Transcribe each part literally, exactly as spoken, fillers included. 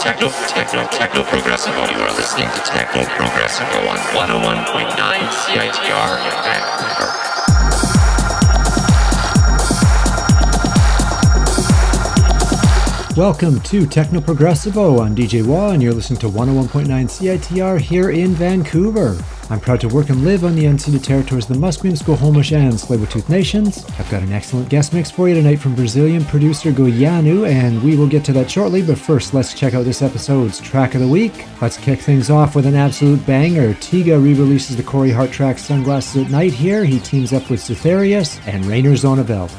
techno, techno, techno progressivo. You are listening to Techno Progressivo on one oh one point nine C I T R in Vancouver. Welcome to Techno Progressivo. I'm D J Wah, and you're listening to one oh one point nine C I T R here in Vancouver. I'm proud to work and live on the unceded territories of the Musqueam, Squamish, and Tsleil-Waututh nations. I've got an excellent guest mix for you tonight from Brazilian producer Goiano, and we will get to that shortly, but first let's check out this episode's track of the week. Let's kick things off with an absolute banger. Tiga re-releases the Corey Hart track Sunglasses at Night here. He teams up with Cytherius and Rainer Zonneveld.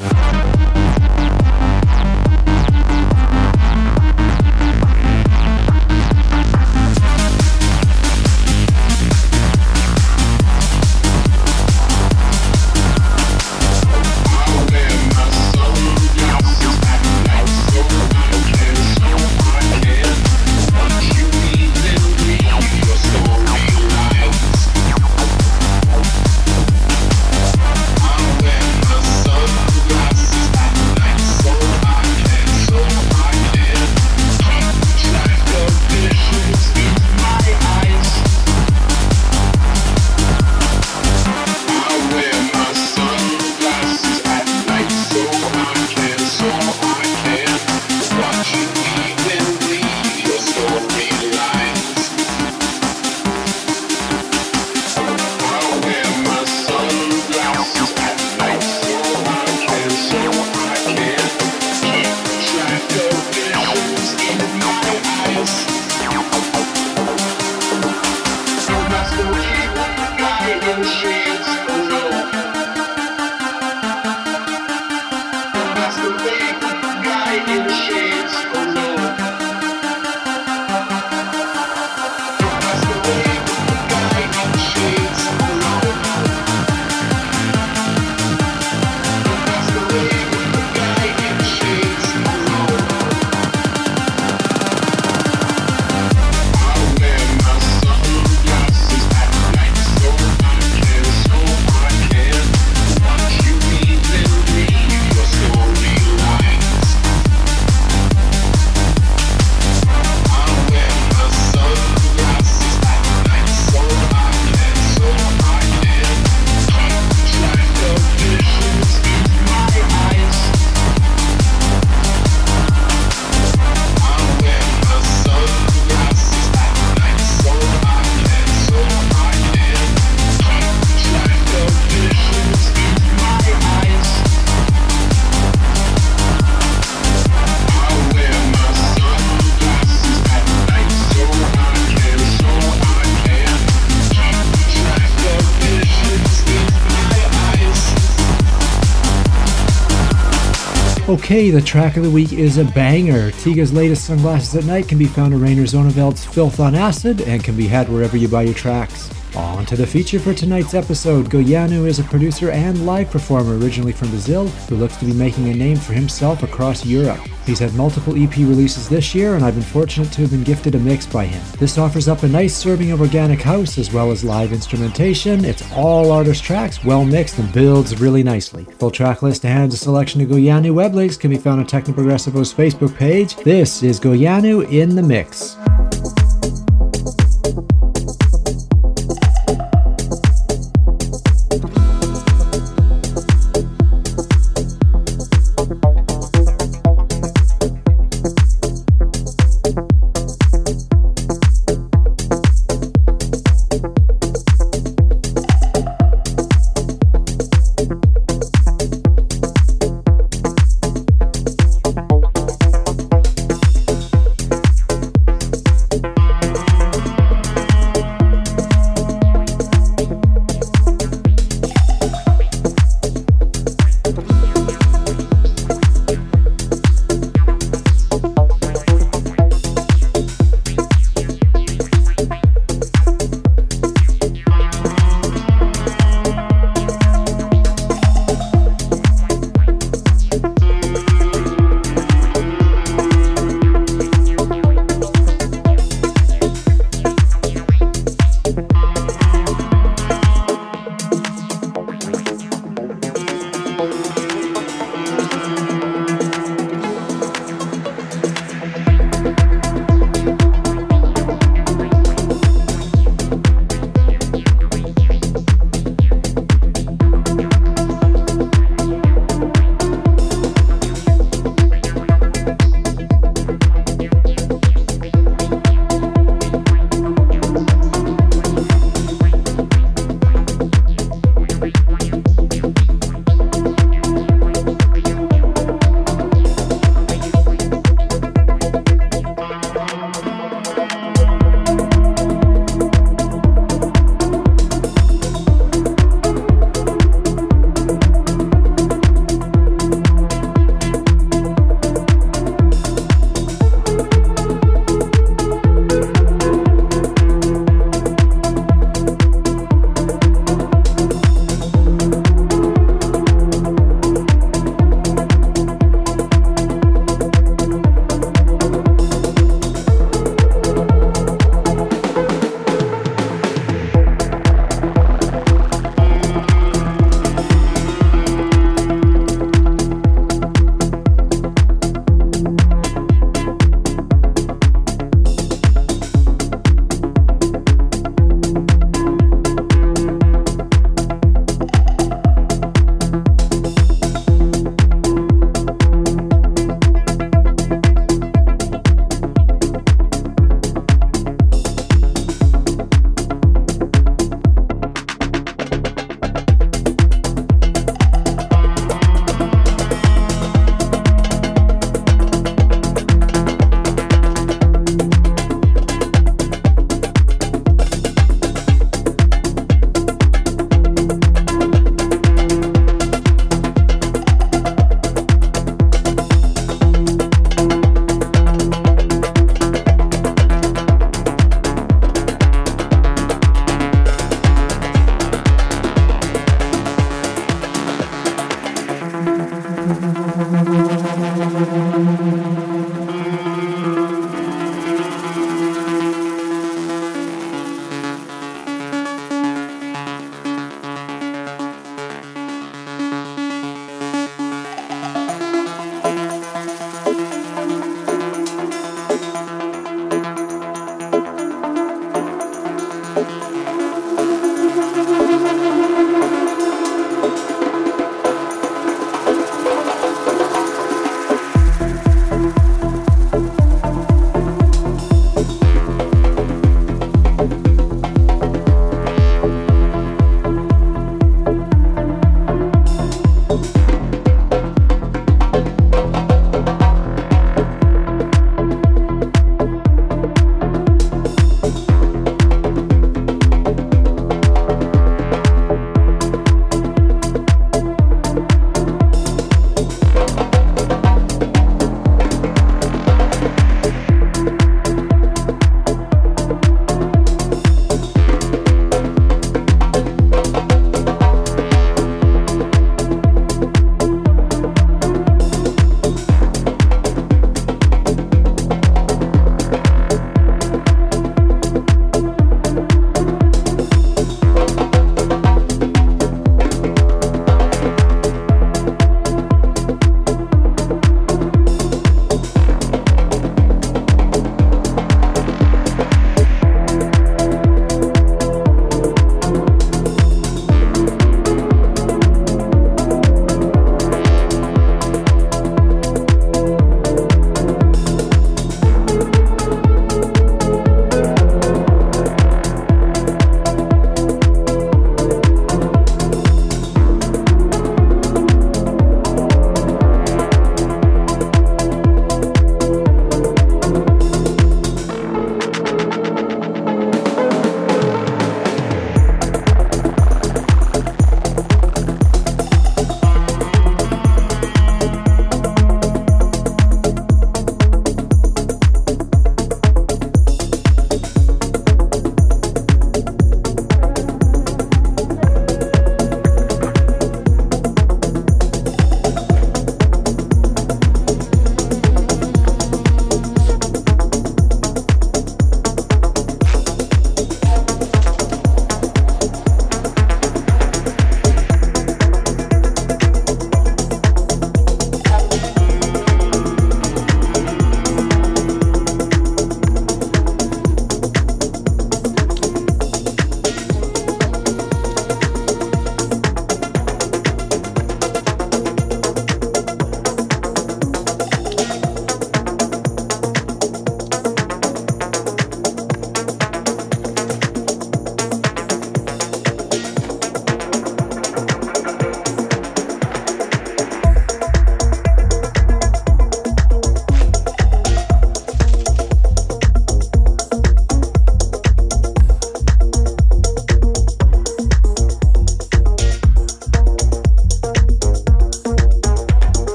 Okay, the track of the week is a banger. Tiga's latest Sunglasses at Night can be found in Rainer Zonneveld's Filth on Acid and can be had wherever you buy your tracks. On to the feature for tonight's episode. Goiano is a producer and live performer originally from Brazil who looks to be making a name for himself across Europe. He's had multiple E P releases this year, and I've been fortunate to have been gifted a mix by him. This offers up a nice serving of organic house as well as live instrumentation. It's all artist tracks, well mixed, and builds really nicely. Full track list and a selection of Goiano web links can be found on Techno Progressivo's Facebook page. This is Goiano in the Mix.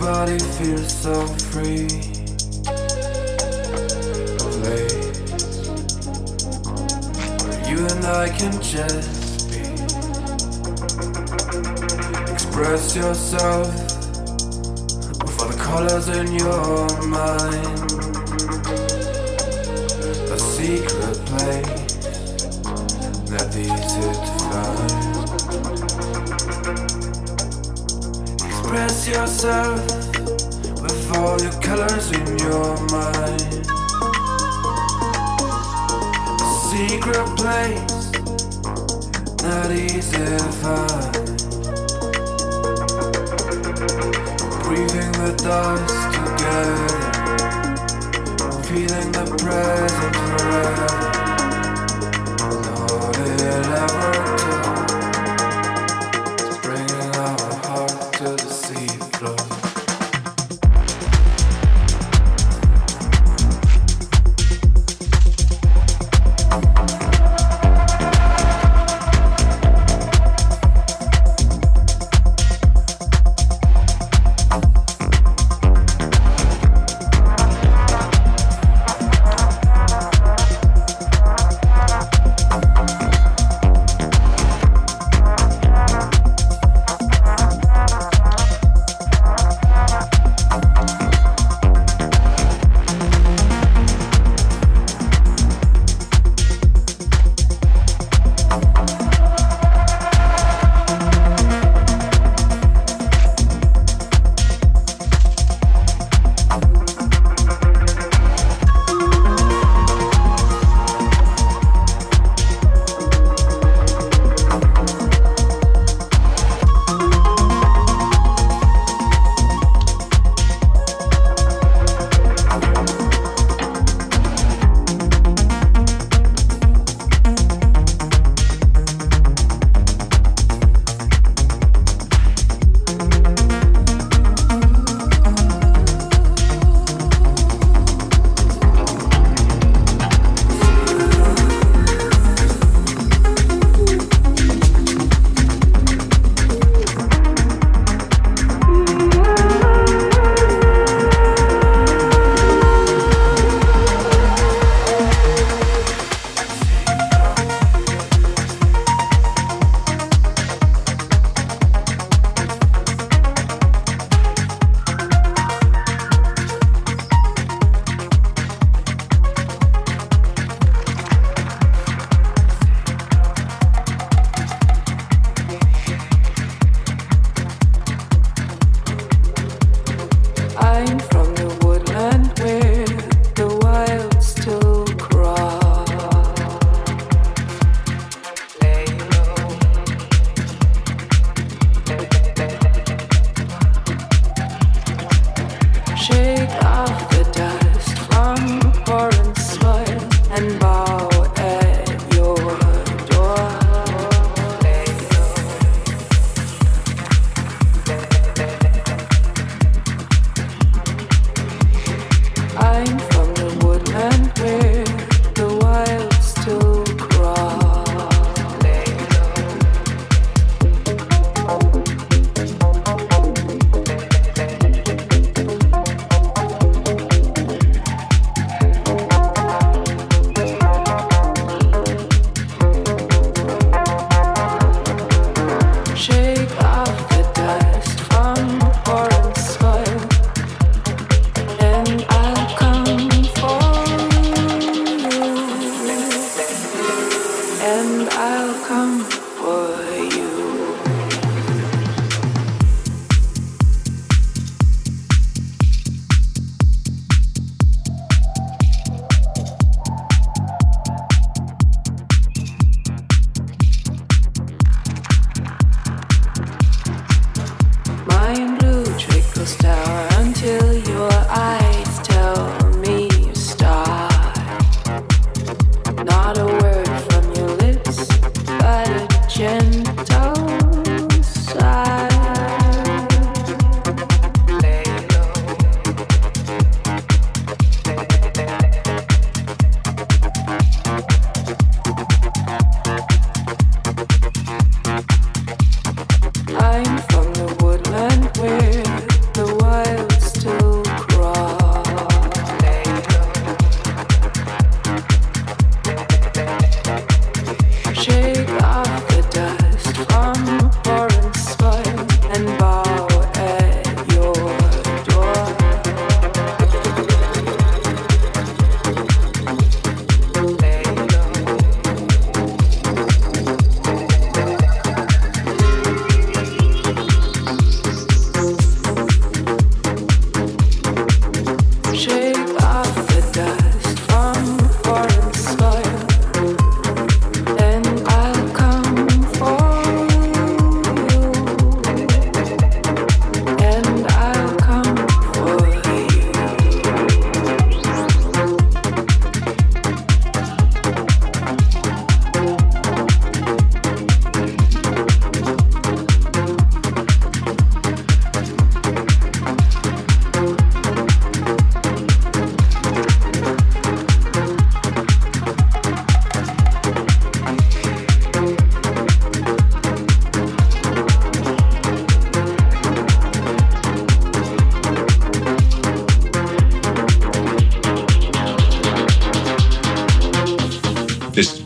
body feels so free. Place where you and I can just be. Express yourself with all the colors in your mind. A secret place that easy to find. Express yourself with all your colors in your mind. A secret place not easy to find. Breathing the dust together, feeling the present forever. All it ever took is bringing our heart to the sea floor.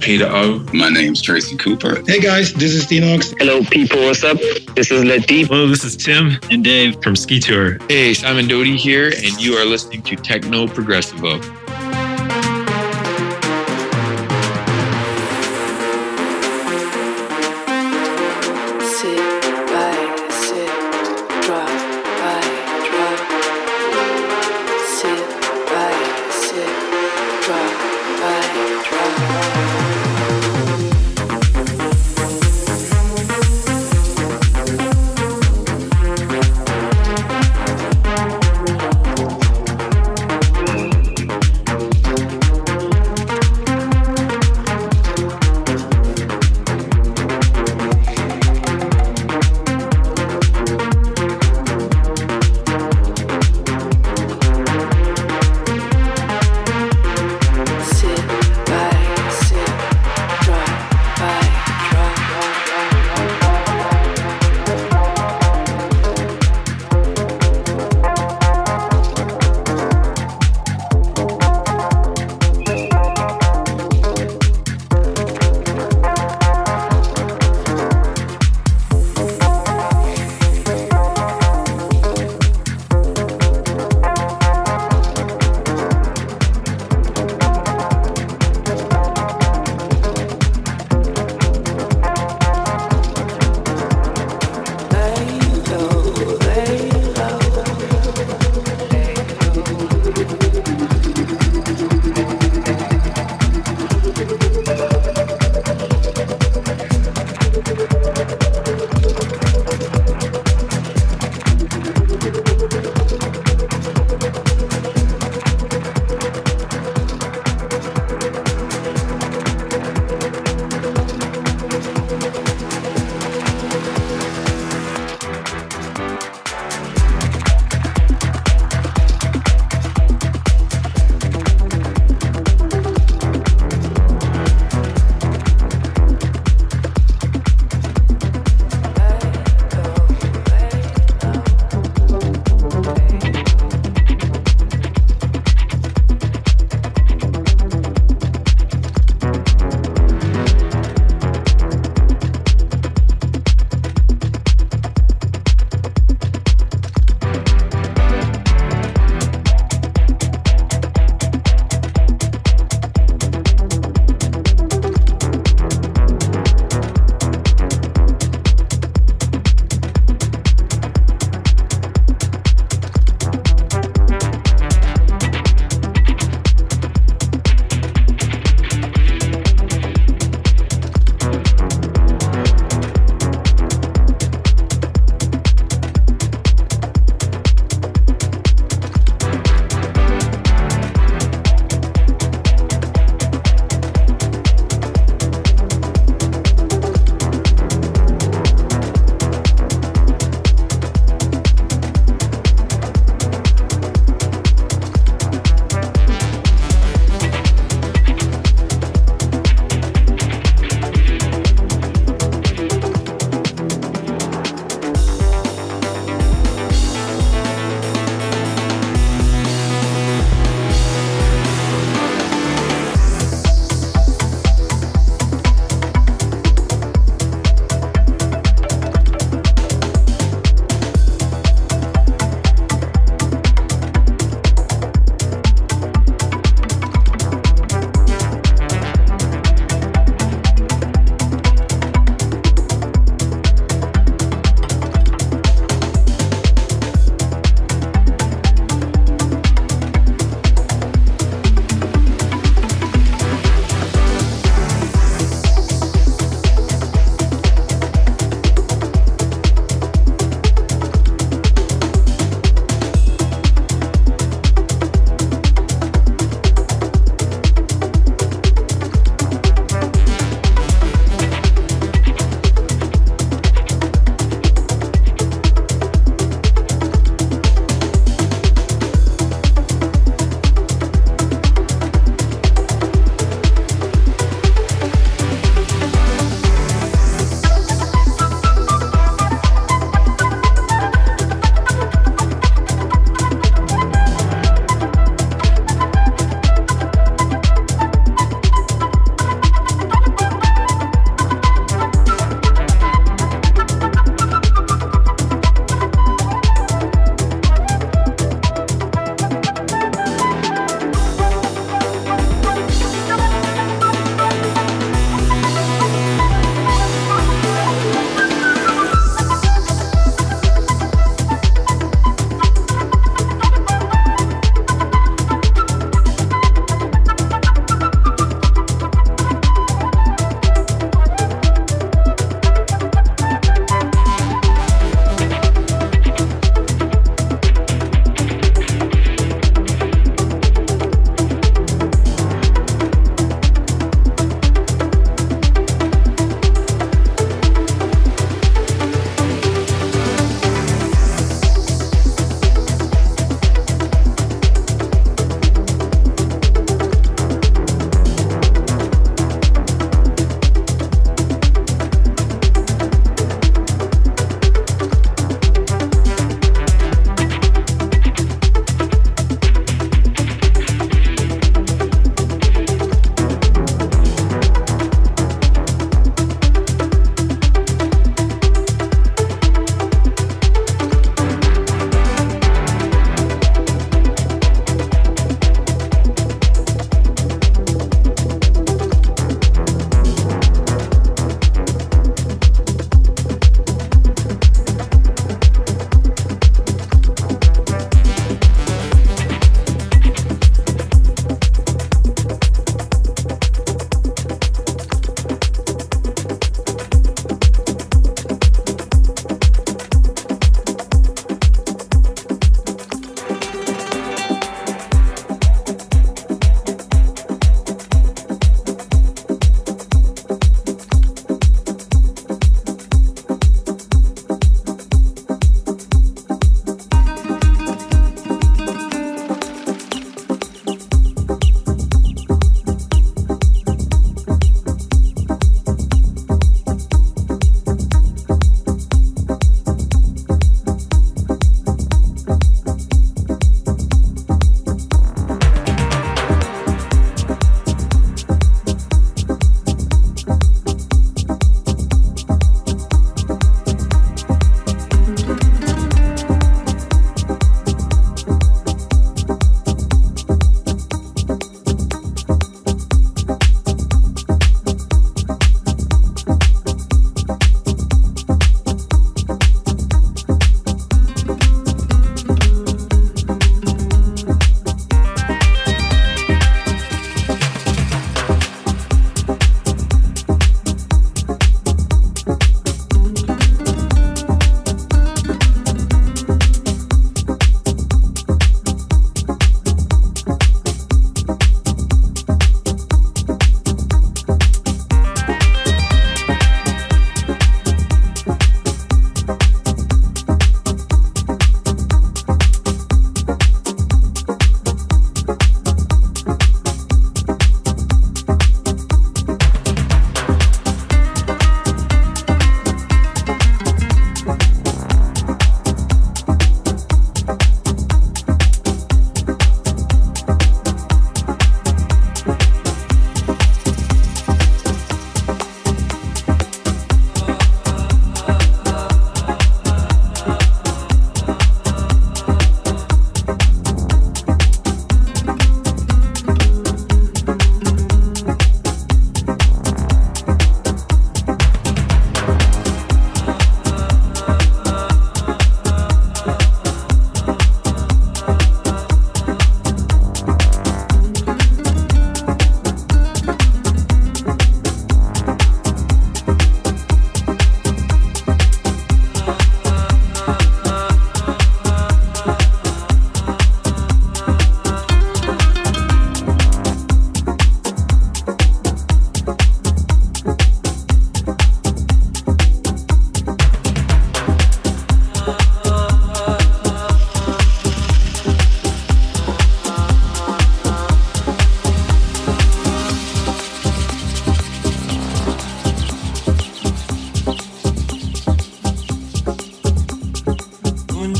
Peter O. My name's Tracy Cooper. Hey guys, this is Tinox. Hello people, what's up? This is Latif. Hello, this is Tim and Dave from Ski Tour. Hey, Simon Doty here, and you are listening to Techno Progressivo.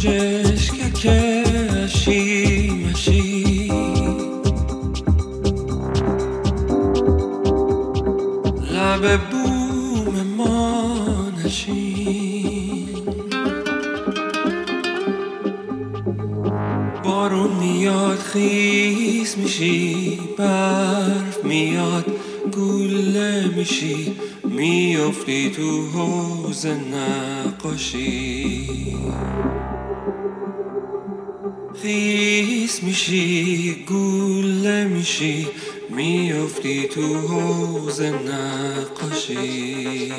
لب بوم ما نشین بارون میاد خیس میشی برف میاد گله میشی میافتی تو حوض نقاشی خیس میشی گله میشی میافتی تو حوض نقاشی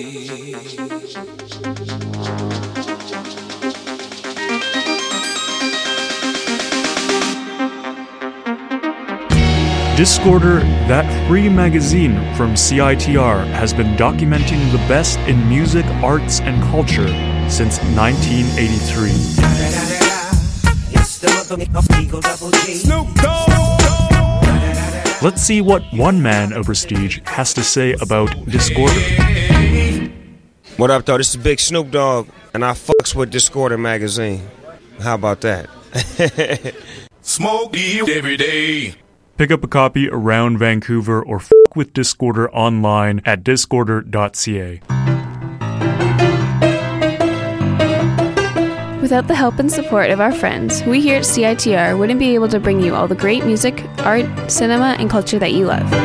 Discorder, that free magazine from C I T R, has been documenting the best in music, arts, and culture since nineteen eighty-three. Let's see what one man of prestige has to say about Discorder. What up, though? This is Big Snoop Dogg, and I fucks with Discorder magazine. How about that? Smoke weed every day. Pick up a copy around Vancouver or f*** with Discorder online at discorder dot c a. Without the help and support of our friends, we here at C I T R wouldn't be able to bring you all the great music, art, cinema, and culture that you love.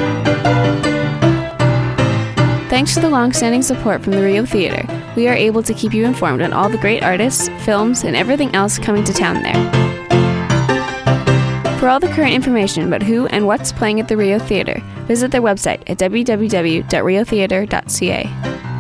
Thanks to the long-standing support from the Rio Theatre, we are able to keep you informed on all the great artists, films, and everything else coming to town there. For all the current information about who and what's playing at the Rio Theatre, visit their website at w w w dot rio theatre dot c a.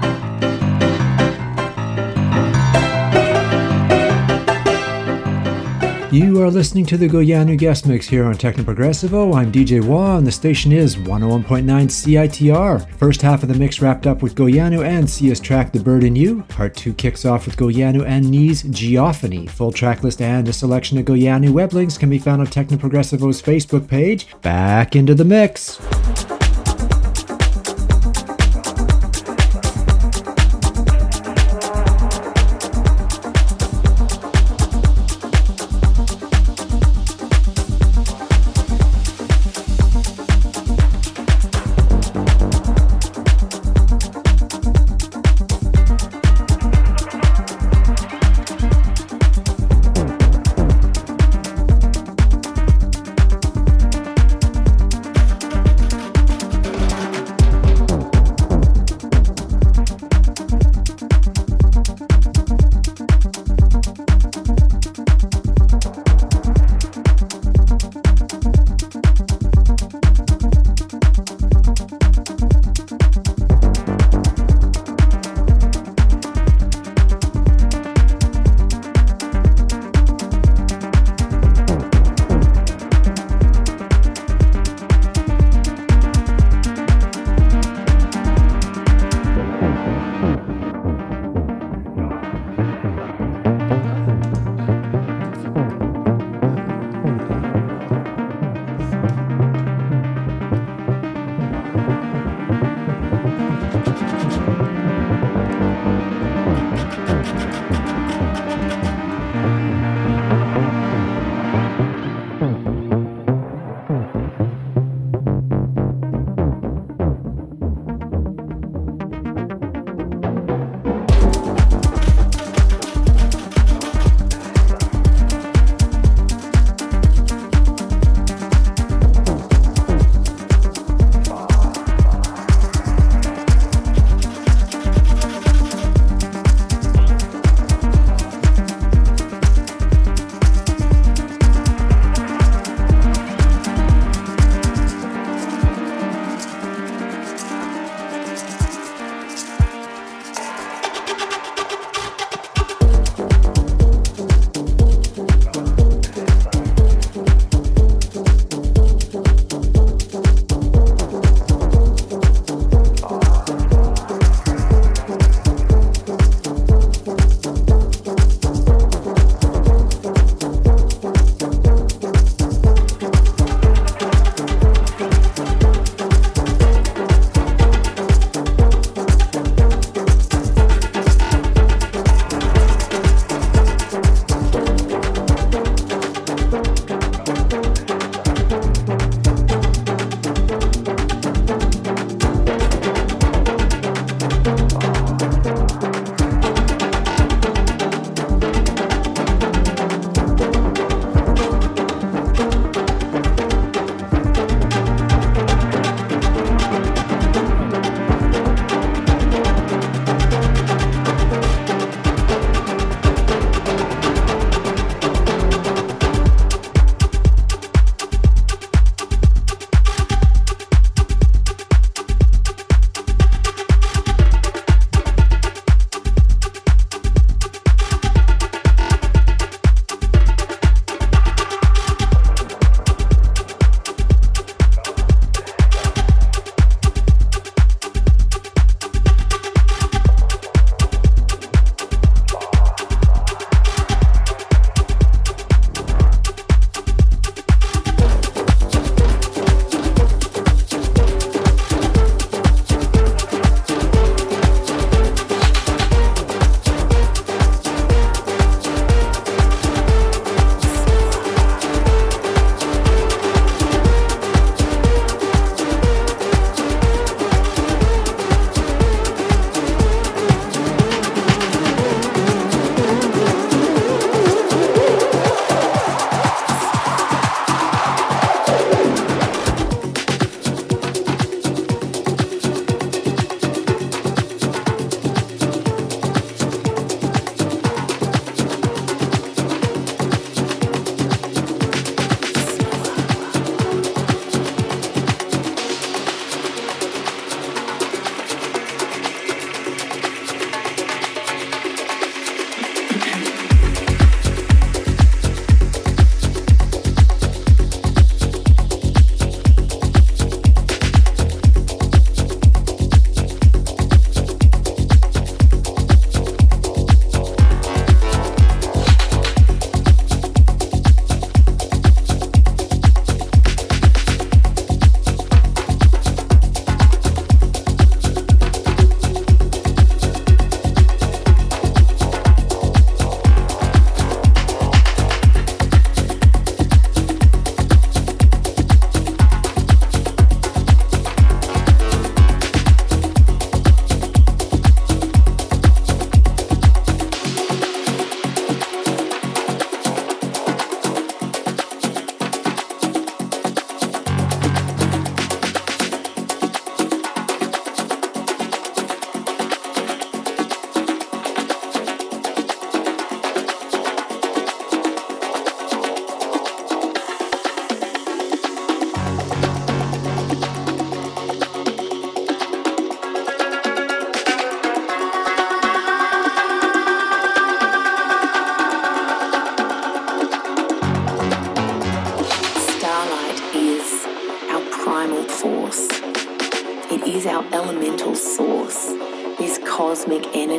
You are listening to the Goyanu Guest Mix here on Techno Progressivo. I'm D J Wah, and the station is one oh one point nine C I T R. First half of the mix wrapped up with Goyanu and Sia's track The Bird in You. Part two kicks off with Goyanu and Nee's Geophony. Full track list and a selection of Goyanu web links can be found on Techno Progressivo's Facebook page. Back into the mix.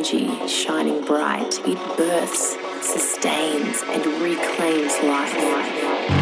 energy shining bright. It births, sustains, and reclaims life.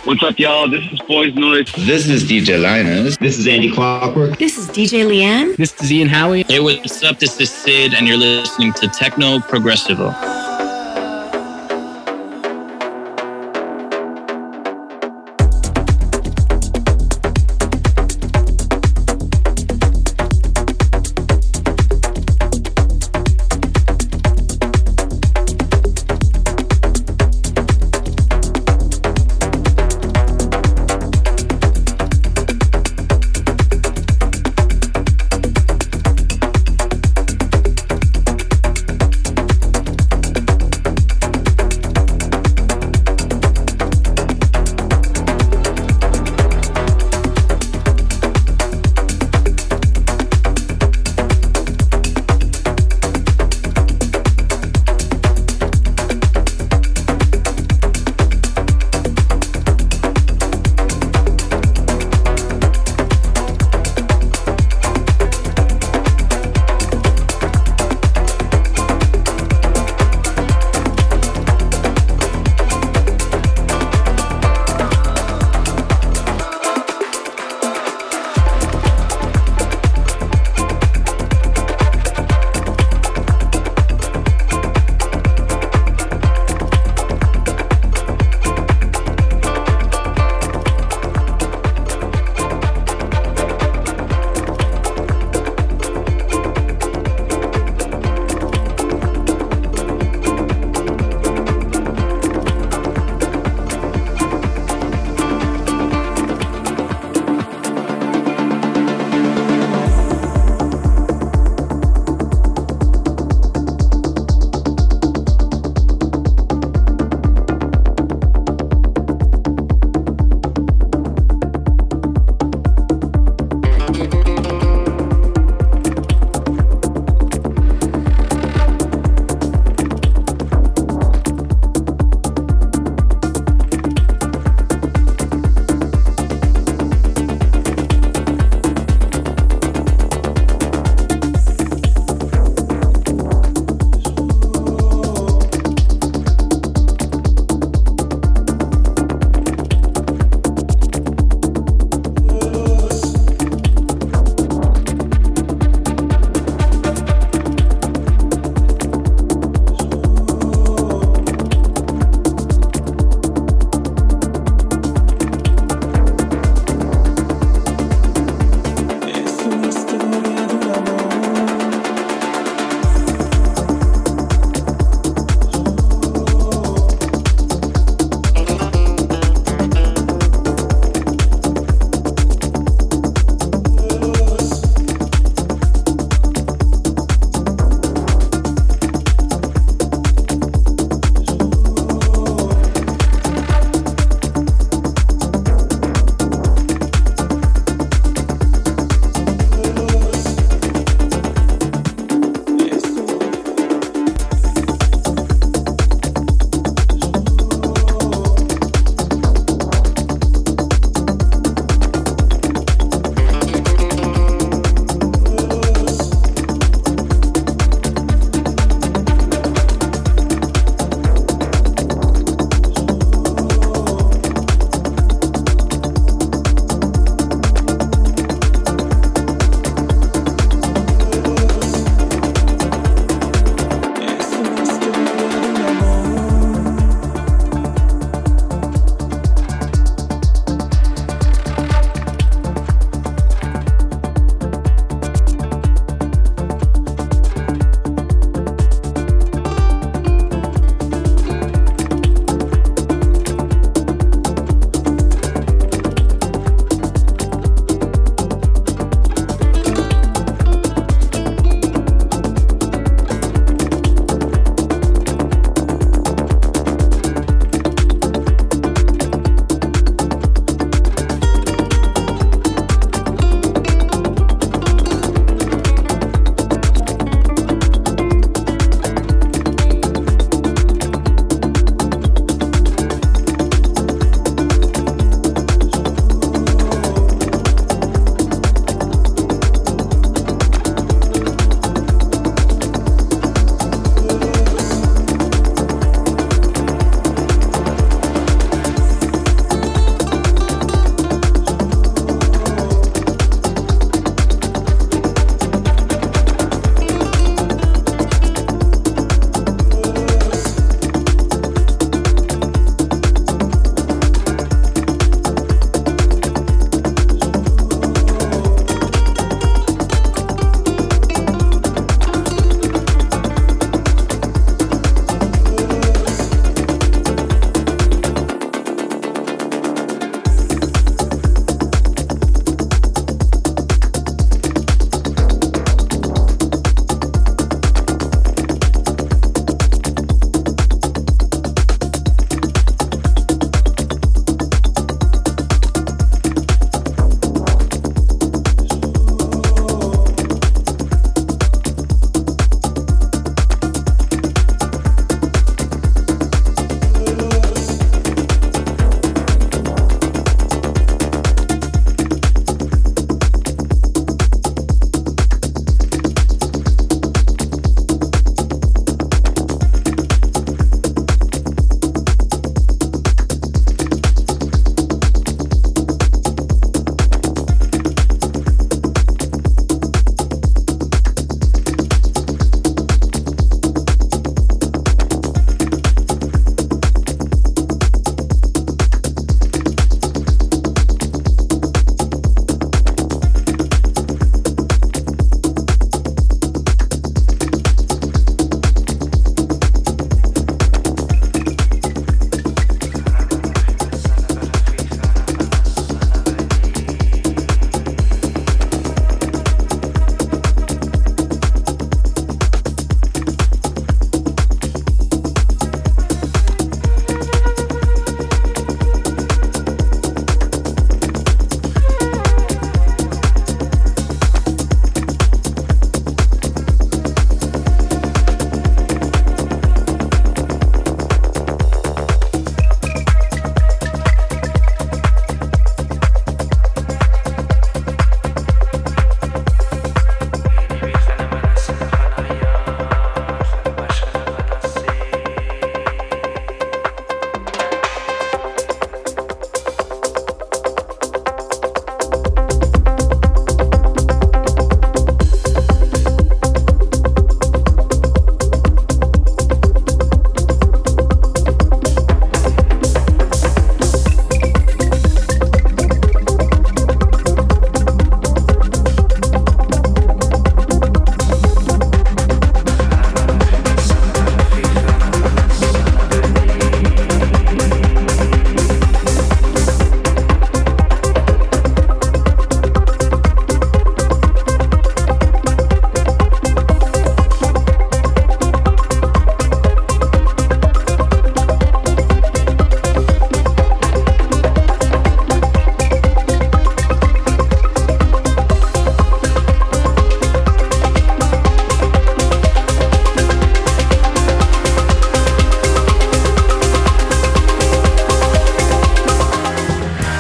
What's up, y'all? This is Boys Noise. This is D J Linus. This is Andy Clockwork. This is D J Leanne. This is Ian Howie. Hey, what's up? This is Sid, and you're listening to Techno Progressivo.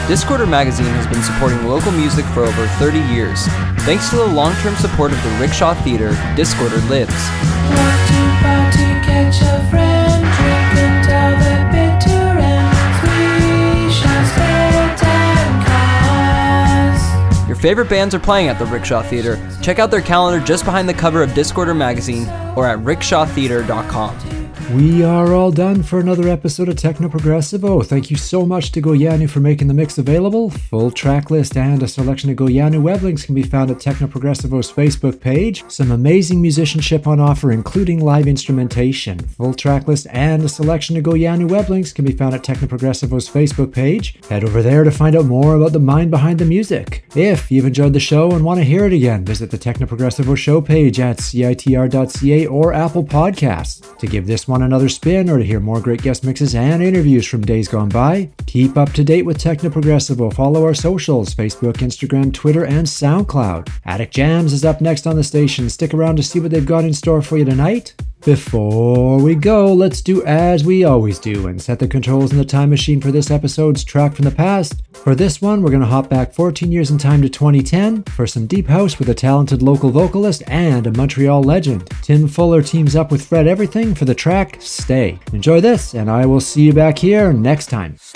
Discorder Magazine has been supporting local music for over thirty years. Thanks to the long-term support of the Rickshaw Theater, Discorder lives. Your favorite bands are playing at the Rickshaw Theater. Check out their calendar just behind the cover of Discorder Magazine or at rickshaw theater dot com. We are all done for another episode of Techno Progressivo. Thank you so much to Goyanu for making the mix available. Full track list and a selection of Goyanu web links can be found at Techno Progressivo's Facebook page. Some amazing musicianship on offer, including live instrumentation. Full track list and a selection of Goyanu web links can be found at Techno Progressivo's Facebook page. Head over there to find out more about the mind behind the music. If you've enjoyed the show and want to hear it again, visit the Techno Progressivo show page at C I T R dot C A or Apple Podcasts. To give this one another spin or to hear more great guest mixes and interviews from days gone by, keep up to date with Techno Progressivo. Follow our socials, Facebook, Instagram, Twitter, and SoundCloud. Attic Jams is up next on the station. Stick around to see what they've got in store for you tonight. Before we go, let's do as we always do and set the controls in the time machine for this episode's track from the past. For this one, we're going to hop back fourteen years in time to twenty ten for some deep house with a talented local vocalist and a Montreal legend. Tim Fuller teams up with Fred Everything for the track Stay. Enjoy this, and I will see you back here next time.